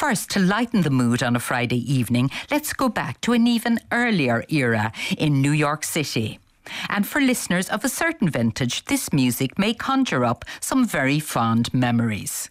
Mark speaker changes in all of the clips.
Speaker 1: first, to lighten the mood on a Friday evening, let's go back to an even earlier era in New York City. And for listeners of a certain vintage, this music may conjure up some very fond memories.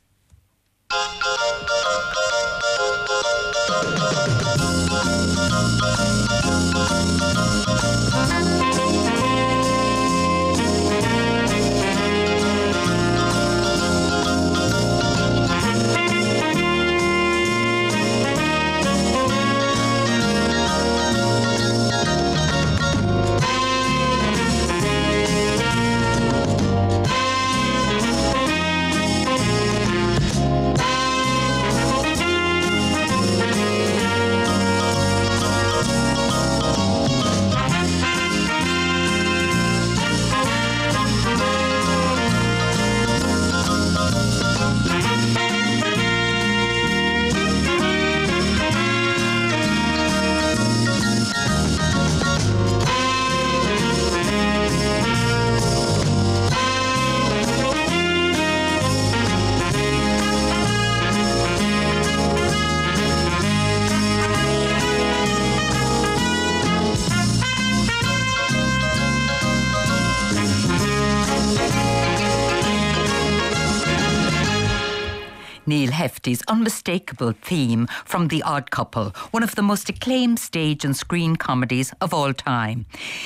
Speaker 1: Neil Hefti's unmistakable theme from The Odd Couple, one of the most acclaimed stage and screen comedies of all time.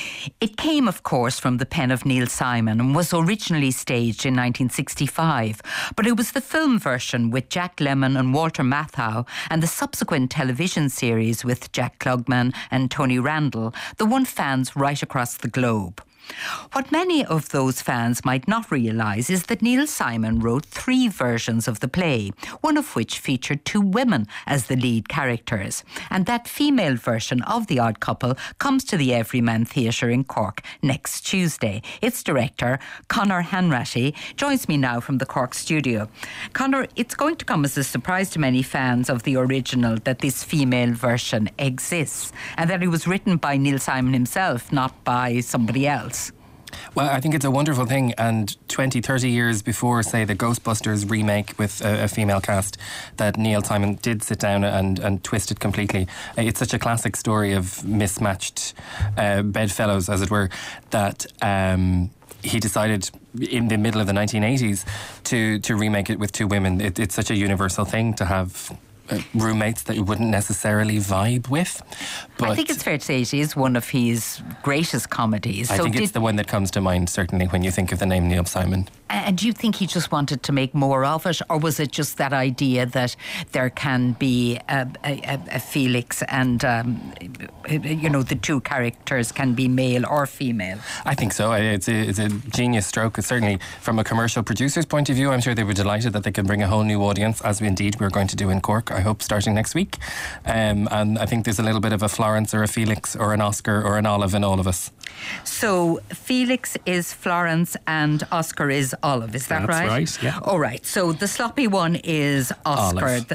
Speaker 1: It came, of course, from the pen of Neil Simon and was originally staged in 1965, but it was the film version with Jack Lemmon and Walter Matthau and the subsequent television series with Jack Klugman and Tony Randall that won fans right across the globe. What many of those fans might not realise is that Neil Simon wrote 3 versions of the play, one of which featured 2 women as the lead characters. And that female version of The Odd Couple comes to the Everyman Theatre in Cork next Tuesday. Its director, Conor Hanratty, joins me now from the Cork studio. Conor, it's going to come as a surprise to many fans of the original that this female version exists and that it was written by Neil Simon himself, not by somebody else.
Speaker 2: Well, I think it's a wonderful thing, and 20, 30 years before, say, the Ghostbusters remake with a female cast, that Neil Simon did sit down and twist it completely. It's such a classic story of mismatched bedfellows, as it were, that he decided in the middle of the 1980s to remake it with 2 women. It's such a universal thing to have roommates that you wouldn't necessarily vibe with. But
Speaker 1: I think it's fair to say it is one of his greatest comedies.
Speaker 2: I think it's the one that comes to mind, certainly, when you think of the name Neil Simon.
Speaker 1: And do you think he just wanted to make more of it, or was it just that idea that there can be a Felix and, the 2 characters can be male or female?
Speaker 2: I think so. It's a genius stroke. Certainly, from a commercial producer's point of view, I'm sure they were delighted that they can bring a whole new audience, as we're going to do in Cork, I hope, starting next week. And I think there's a little bit of a Florence or a Felix or an Oscar or an Olive in all of us.
Speaker 1: So Felix is Florence and Oscar is Olive, is that right?
Speaker 2: That's right, yeah.
Speaker 1: All right, so the sloppy one is Oscar.
Speaker 2: Olive.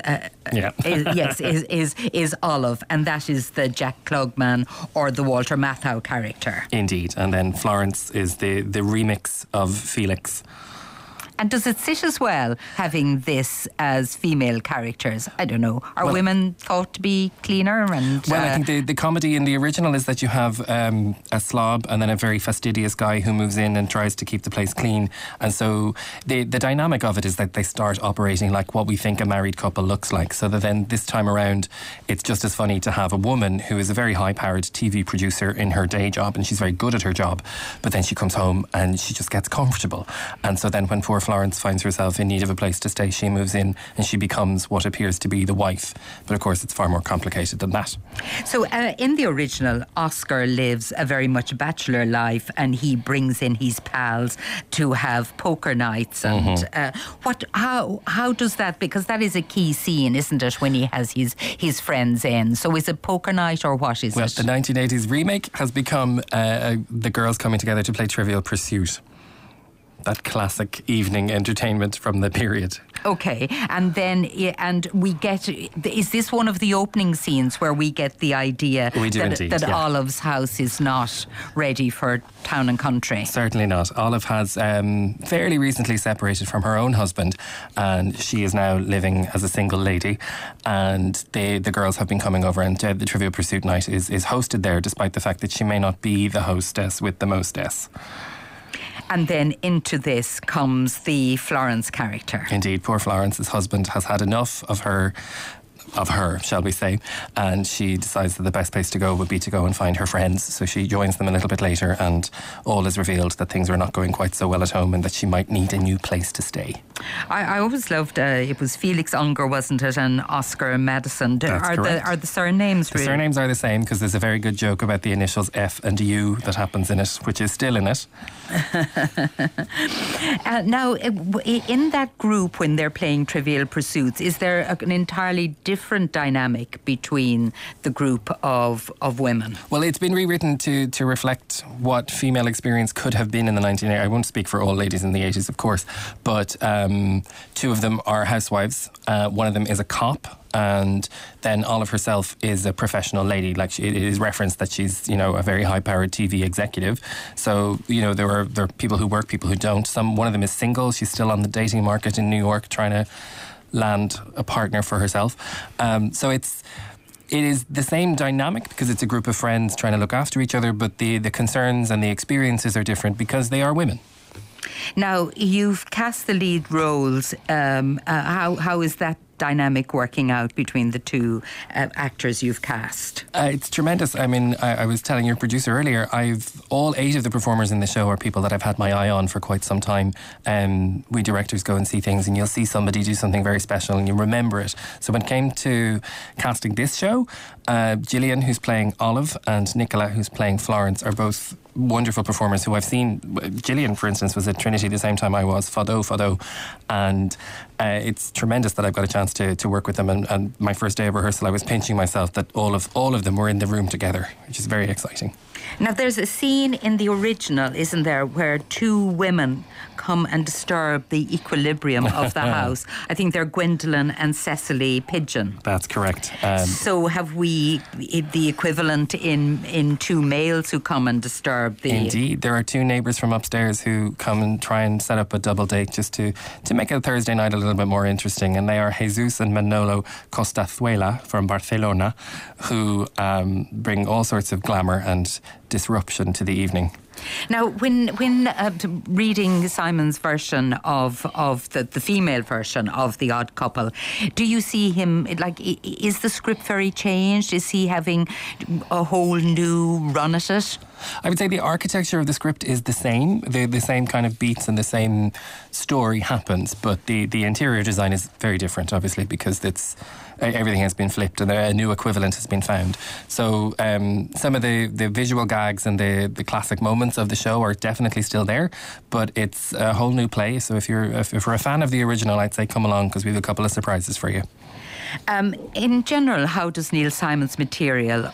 Speaker 1: Is Olive, and that is the Jack Klugman or the Walter Matthau character.
Speaker 2: Indeed, and then Florence is the remix of Felix.
Speaker 1: And does it sit as well, having this as female characters? I don't know. Are women thought to be cleaner? I
Speaker 2: think the comedy in the original is that you have a slob and then a very fastidious guy who moves in and tries to keep the place clean. And so the dynamic of it is that they start operating like what we think a married couple looks like. So that then this time around, it's just as funny to have a woman who is a very high-powered TV producer in her day job, and she's very good at her job. But then she comes home and she just gets comfortable. And so then when poor Florence finds herself in need of a place to stay, she moves in and she becomes what appears to be the wife. But of course, it's far more complicated than that.
Speaker 1: So in the original, Oscar lives a very much bachelor life, and he brings in his pals to have poker nights. And how does that? Because that is a key scene, isn't it? When he has his friends in. So is it poker night or what is it?
Speaker 2: Well, the 1980s remake has become the girls coming together to play Trivial Pursuit. that classic evening entertainment from the period.
Speaker 1: Okay, and then we get. Is this one of the opening scenes where we get the idea that Olive's house is not ready for Town and Country?
Speaker 2: Certainly not. Olive has fairly recently separated from her own husband, and she is now living as a single lady. And the girls have been coming over, and the Trivial Pursuit night is hosted there, despite the fact that she may not be the hostess with the mostess.
Speaker 1: And then into this comes the Florence character.
Speaker 2: Indeed, poor Florence's husband has had enough of her, shall we say, and she decides that the best place to go would be to go and find her friends. So she joins them a little bit later, and all is revealed that things are not going quite so well at home and that she might need a new place to stay.
Speaker 1: I always loved, it was Felix Unger, wasn't it, and Oscar Madison.
Speaker 2: That's correct.
Speaker 1: Are the surnames
Speaker 2: The surnames are the same, because there's a very good joke about the initials F and U that happens in it, which is still in it.
Speaker 1: Now, in that group, when they're playing Trivial Pursuits, is there an entirely different dynamic between the group of women?
Speaker 2: Well, it's been rewritten to reflect what female experience could have been in the 1980s. I won't speak for all ladies in the 80s, of course, but two of them are housewives. One of them is a cop. And then Olive herself is a professional lady. Like, it is referenced that she's, a very high-powered TV executive. So, there are people who work, people who don't. One of them is single. She's still on the dating market in New York, trying to land a partner for herself. So it is the same dynamic, because it's a group of friends trying to look after each other, but the concerns and the experiences are different because they are women.
Speaker 1: Now, you've cast the lead roles. How is that dynamic working out between the two actors you've cast?
Speaker 2: It's tremendous. I mean, I was telling your producer earlier, all 8 of the performers in the show are people that I've had my eye on for quite some time. We directors go and see things, and you'll see somebody do something very special and you remember it. So when it came to casting this show, Gillian, who's playing Olive, and Nicola, who's playing Florence, are both wonderful performers who I've seen. Gillian, for instance, was at Trinity the same time I was, Fado. And it's tremendous that I've got a chance to work with them. And my first day of rehearsal, I was pinching myself that all of them were in the room together, which is very exciting.
Speaker 1: Now, there's a scene in the original, isn't there, where 2 women come and disturb the equilibrium of the house. I think they're Gwendolyn and Cecily Pigeon.
Speaker 2: That's correct.
Speaker 1: So have we the equivalent in 2 males who come and disturb the...
Speaker 2: Indeed. There are 2 neighbours from upstairs who come and try and set up a double date just to make a Thursday night a little bit more interesting. And they are Jesus and Manolo Costazuela from Barcelona, who bring all sorts of glamour and disruption to the evening.
Speaker 1: Now, when reading Simon's version of the female version of The Odd Couple, do you see him, is the script very changed? Is he having a whole new run at it?
Speaker 2: I would say the architecture of the script is the same. The same kind of beats and the same story happens, but the interior design is very different, obviously, because everything has been flipped and a new equivalent has been found. So some of the visual gags and the classic moments of the show are definitely still there, but it's a whole new play. So if you're a fan of the original, I'd say come along, because we have a couple of surprises for you.
Speaker 1: In general, how does Neil Simon's material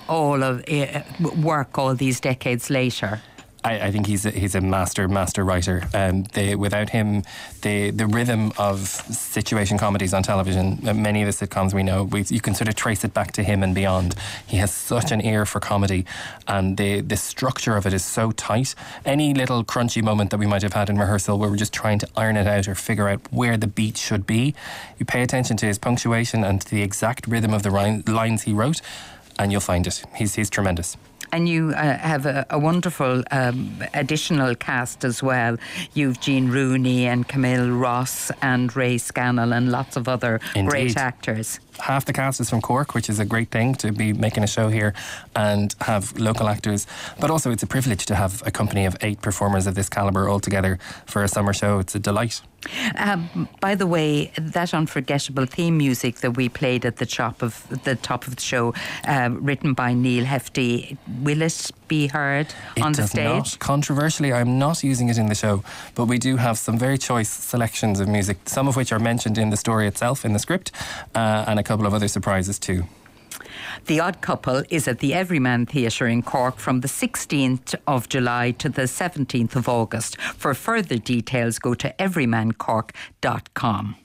Speaker 1: work all these decades later?
Speaker 2: I think he's a master writer. Without him, the rhythm of situation comedies on television, many of the sitcoms we know, you can sort of trace it back to him and beyond. He has such an ear for comedy, and the structure of it is so tight. Any little crunchy moment that we might have had in rehearsal where we're just trying to iron it out or figure out where the beat should be, you pay attention to his punctuation and to the exact rhythm of the lines he wrote, and you'll find it. He's tremendous.
Speaker 1: And you have a wonderful additional cast as well. You've Jean Rooney and Camille Ross and Ray Scannell and lots of other great actors.
Speaker 2: Half the cast is from Cork, which is a great thing to be making a show here and have local actors. But also it's a privilege to have a company of 8 performers of this calibre all together for a summer show. It's a delight.
Speaker 1: By the way, that unforgettable theme music that we played at the top of the show, written by Neil Hefti, will it be heard on the stage?
Speaker 2: Not. Controversially, I'm not using it in the show, but we do have some very choice selections of music, some of which are mentioned in the story itself, in the script, and a couple of other surprises too.
Speaker 1: The Odd Couple is at the Everyman Theatre in Cork from the 16th of July to the 17th of August. For further details, go to everymancork.com.